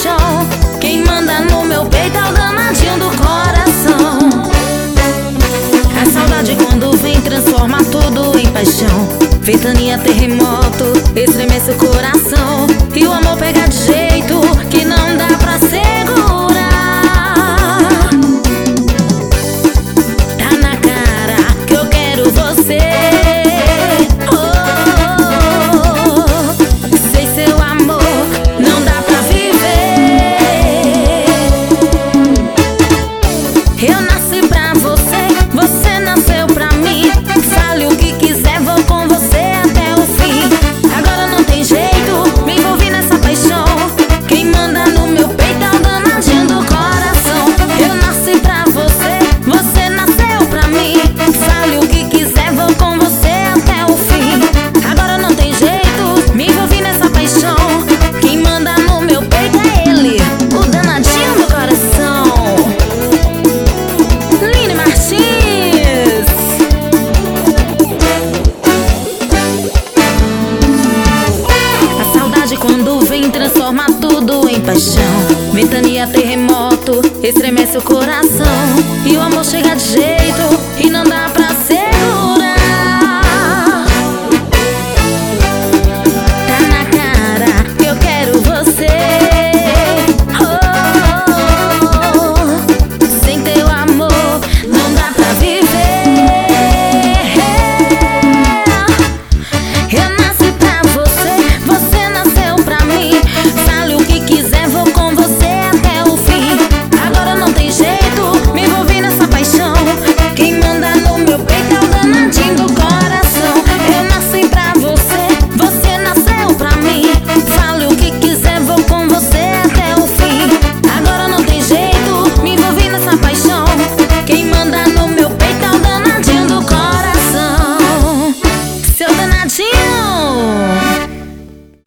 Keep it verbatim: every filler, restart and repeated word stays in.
paixão. Quem manda no meu peito é o danadinho do coração. A saudade quando vem transforma tudo em paixão. Ventania, terremoto, estremece o coração. E o amor pega de jeito que não dá pra segurar. Tá na cara que eu quero você. Eu nasci pra você, você nasceu pra mim. Fale o que quiser, vou com você até o fim. Agora não tem jeito, me envolvi nessa paixão. Quem manda no meu peito é o danadinho do coração. Eu nasci pra você, você nasceu pra mim. Fale o que quiser, vou com você até o fim. Agora não tem jeito, me envolvi nessa paixão. Quem manda no meu peito é ele, o danadinho do coração. Quando vem transforma tudo em paixão. Ventania, terremoto, estremece o coração. E o amor chega de jeito e não dá pra